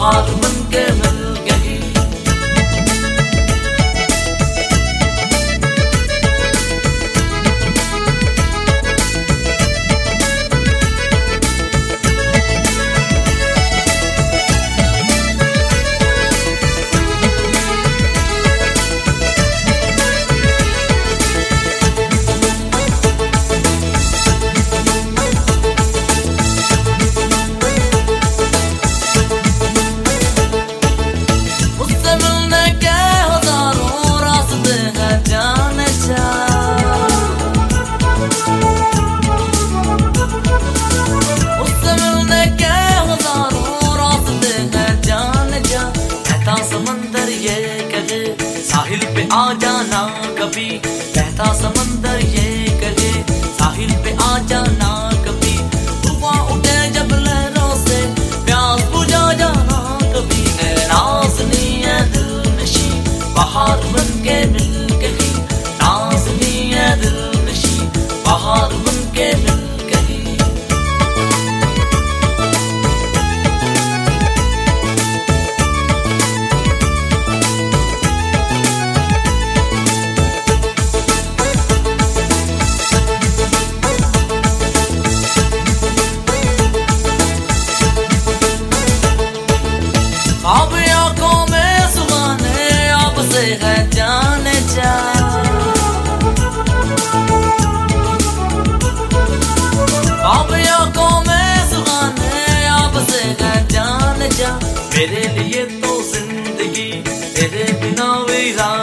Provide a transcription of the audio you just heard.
बहार बनके मिल गई। साहिल पे आ जाना कभी, बहता समंदर ये कहे साहिल पे आ जाना कभी। तूफान उठे जब लहरों से प्यास बुझा जाना कभी। नाज़नी है दिल नशी बहार बनके मिल गई। नाज़नी है दिल नशी बहार बनके मिल गई। अब आंखों में सुहाने अब से है जाने जा। अब आंखों में सुहाने अब से है जाने जा। मेरे लिए तो जिंदगी तेरे बिना वीरान